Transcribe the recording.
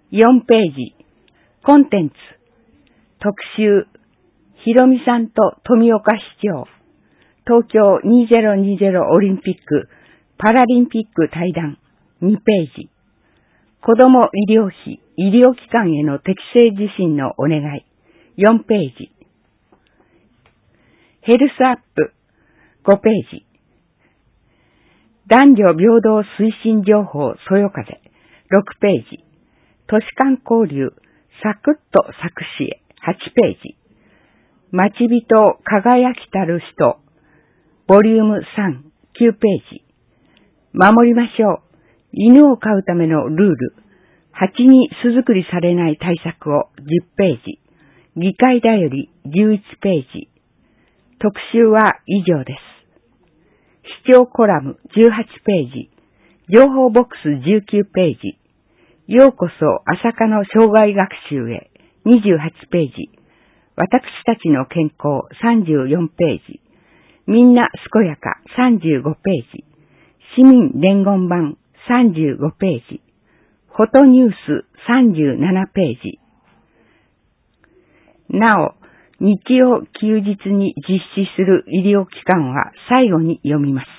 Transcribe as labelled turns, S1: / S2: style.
S1: 4ページ、コンテンツ、特集、ひろみさんと富岡市長、東京2020オリンピック・パラリンピック対談、2ページ、子ども医療費、医療機関への適正受診のお願い、4ページ、ヘルスアップ、5ページ、男女平等推進情報そよ風、6ページ、都市間交流、サクッと作詞へ、8ページ、待ち人輝きたる人、ボリューム3、9ページ、守りましょう、犬を飼うためのルール、蜂に巣作りされない対策を10ページ、議会だより11ページ、特集は以上です。視聴コラム18ページ、情報ボックス19ページ、ようこそ朝霞の生涯学習へ28ページ、私たちの健康34ページ、みんな健やか35ページ、市民伝言版35ページ、フォトニュース37ページ。なお、日曜休日に実施する医療機関は最後に読みます。